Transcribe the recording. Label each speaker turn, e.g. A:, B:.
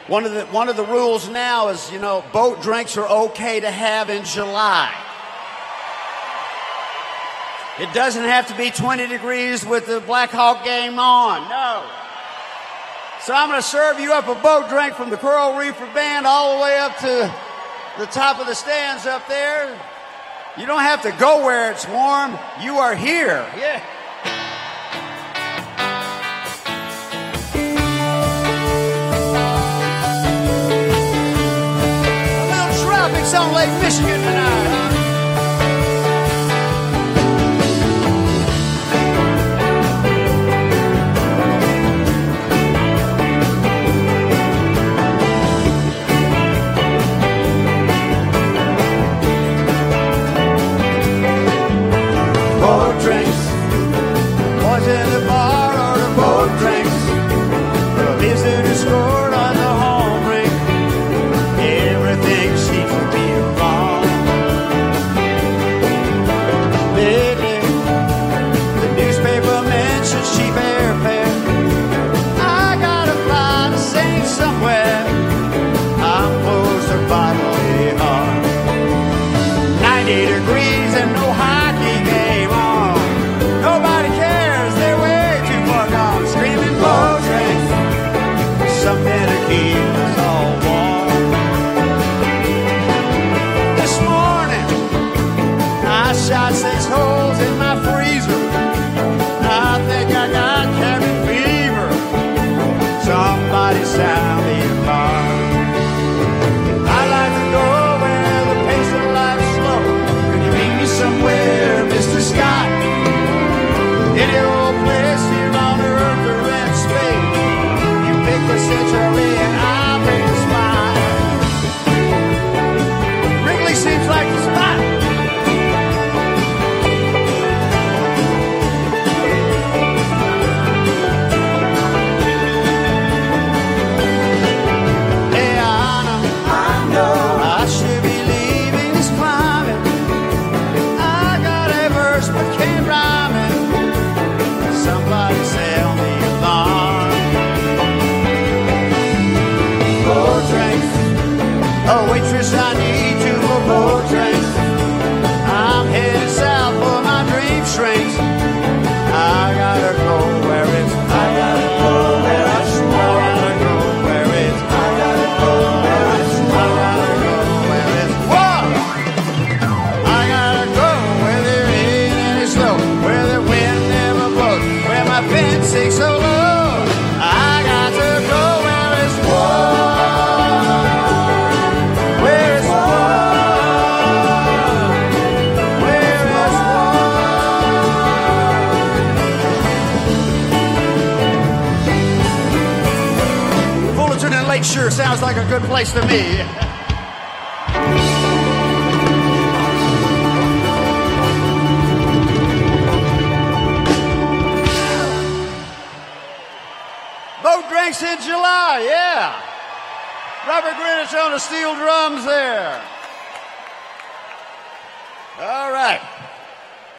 A: One of the rules now is, you know, boat drinks are okay to have in July. It doesn't have to be 20 degrees with the Black Hawk game on. No. So I'm going to serve you up a boat drink from the Coral Reefer Band all the way up to the top of the stands up there. You don't have to go where it's warm. You are here. Yeah. A little tropics on Lake Michigan tonight, huh? Boat drinks, boys in the bar order boat drinks. The visitor scored on the home rink. Everything seems to be wrong. Lately, the newspaper mentions cheap airfare. I gotta fly to Saint somewhere. I'm close to bodily harm. 90 degrees and no hockey game on. Nobody cares, they're way too far gone. Screaming boat drinks, something to keep us all warm. This morning, I shot 6 holes in my freezer. I think I got cabin fever. Somebody sound the alarm. I like to go where the pace of life's slow. Could you meet me somewhere, Mr. Scott? Any old place here on earth or in space. You pick the century and I'll pick the spot. Wrigley seems like the spot. Hey, I know I should be leaving this climate. I got a verse but can't rhyme it. Somebody sound the alarm. Boat drinks. Oh, waitress, I need 2 more boat drinks. I'm headed south for my dream shrinks. I gotta go where it's. I gotta go where it's. I gotta go where it's. I gotta go where it's. I gotta go where it's. Whoa! I gotta go where there ain't any snow, where the wind never blows, where my pen sinks so low. I got to go where it's warm, where it's warm, where it's warm. Fullerton and Lake sure sounds like a good place to me. Boat drinks in July, yeah. Robert Greenwich on the steel drums there. All right.